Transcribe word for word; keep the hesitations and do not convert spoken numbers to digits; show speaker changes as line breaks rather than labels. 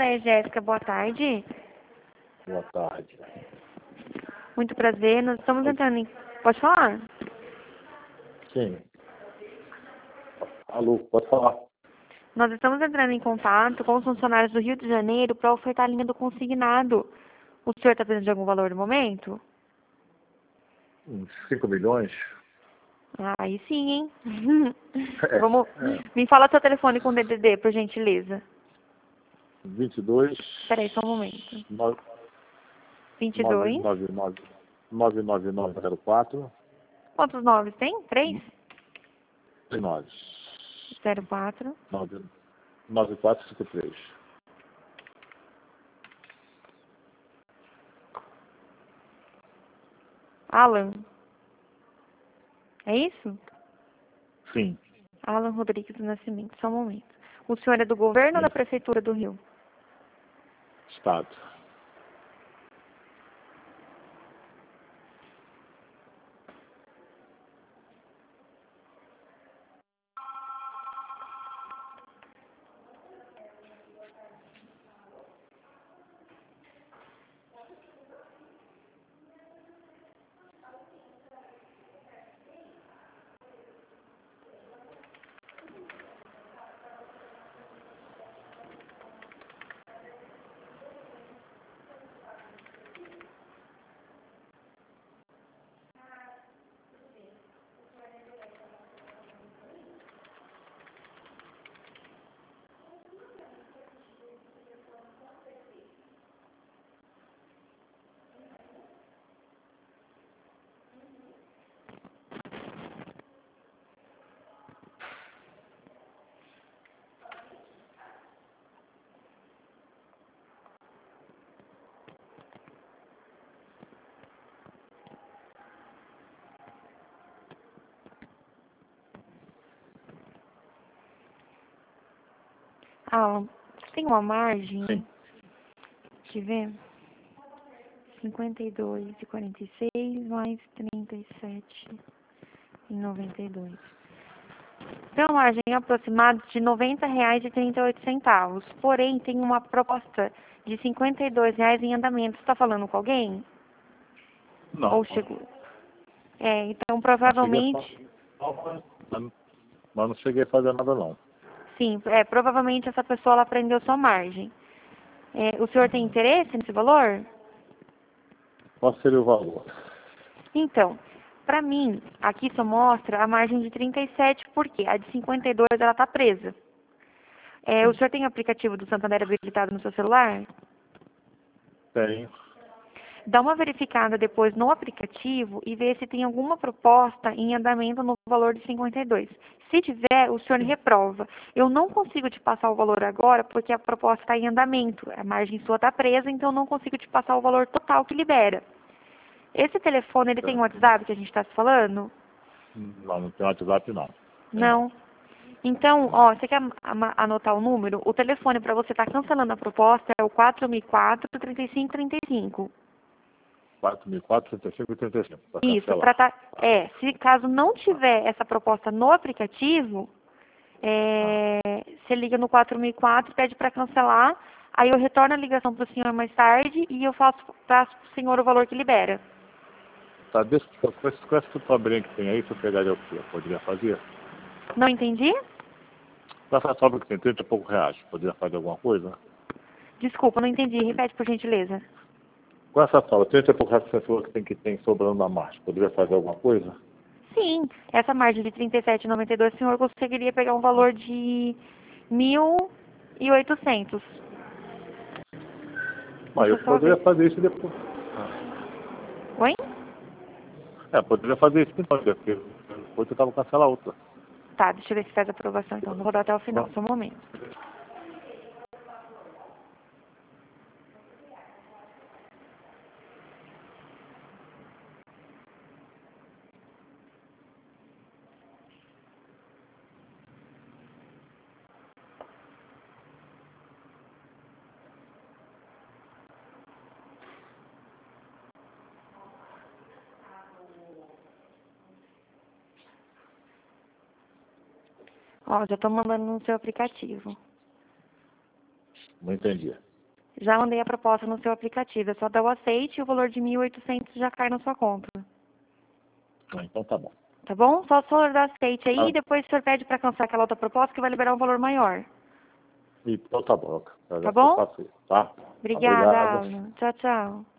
é Jéssica, boa tarde.
Boa tarde.
Muito prazer, nós estamos entrando em... Pode falar?
Sim. Alô, pode falar.
Nós estamos entrando em contato com os funcionários do Rio de Janeiro para ofertar a linha do consignado. O senhor está precisando de algum valor no momento?
Uns cinco milhões?
Ah, aí sim, hein?
É,
Vamos...
é.
Me fala seu telefone com D D D, por gentileza.
vinte e dois...
Espera aí, só um momento. vinte e
nove
dois.
nove nove nove nove nove zero quatro
Quantos noves tem? Três?
nove
Zero quatro.
nove nove quatro cinco três.
Alan. É isso?
Sim.
Alan Rodrigues do Nascimento. Só um momento. O senhor é do governo ou da prefeitura do Rio?
Estado.
Alan, tem uma margem?
Sim.
Deixa eu ver. cinquenta e dois e quarenta e seis mais trinta e sete e noventa e dois. Tem uma margem aproximada de noventa reais e trinta e oito centavos. Porém, tem uma proposta de cinquenta e dois reais em andamento. Você está falando com alguém?
Não.
Ou chegou? É, então
Não cheguei a
provavelmente...
fa- Mas mas não cheguei a fazer nada, não.
Sim, é, provavelmente essa pessoa ela prendeu sua margem. É, o senhor tem interesse nesse valor?
Qual seria o valor?
Então, para mim, aqui só mostra a margem de trinta e sete, porque a de cinquenta e dois ela está presa. É, o senhor tem o aplicativo do Santander habilitado no seu celular?
Tenho.
Dá uma verificada depois no aplicativo e vê se tem alguma proposta em andamento no valor de cinquenta e dois. Se tiver, o senhor reprova. Eu não consigo te passar o valor agora porque a proposta está em andamento. A margem sua está presa, então eu não consigo te passar o valor total que libera. Esse telefone, ele tem um WhatsApp que a gente está se falando?
Não, não tem WhatsApp, não. Tem não.
Não. Então, ó, você quer ama- anotar o número? O telefone para você estar cancelando a proposta é o quatro mil e quatro, trinta e cinco trinta e cinco.
quatro mil e quatro, trinta e cinco e trinta e cinco. Para
Isso,
cancelar.
pra tá, é, se caso não tiver essa proposta no aplicativo, é, você liga no quatro mil e quatro, pede para cancelar, aí eu retorno a ligação para o senhor mais tarde e eu faço para o senhor o valor que libera.
Tá, deixa, com esse, com essa sobrinha que tem aí, se eu pegaria o quê? Eu poderia fazer?
Não entendi?
Com essa sobra que tem trinta e poucos reais, poderia fazer alguma coisa?
Desculpa, não entendi. Repete, por gentileza.
Com essa sobra, trinta e poucos reais que você falou que tem, que tem sobrando na marcha, poderia fazer alguma coisa?
Sim, essa margem de trinta e sete e noventa e dois, o senhor conseguiria pegar um valor de mil e oitocentos.
Mas
Deixa
eu
eu só
poderia
ver.
fazer isso depois.
Oi?
É, poderia fazer isso então, porque depois eu tava cancelar outra.
Tá, deixa eu ver se faz a aprovação então. Vou rodar até o final, só um momento. Ó, já tô mandando no seu aplicativo.
Não entendi.
Já mandei a proposta no seu aplicativo. É só dar o aceite e o valor de mil e oitocentos já cai na sua conta.
Ah, então tá bom.
Tá bom? Só o senhor dá aceite aí
Ah.
e depois o senhor pede para cancelar aquela outra proposta que vai liberar um valor maior.
Então tá bom. Eu
Tá
já
bom?
faço isso, tá?
Obrigada,
Obrigado.
Alan. Tchau, tchau.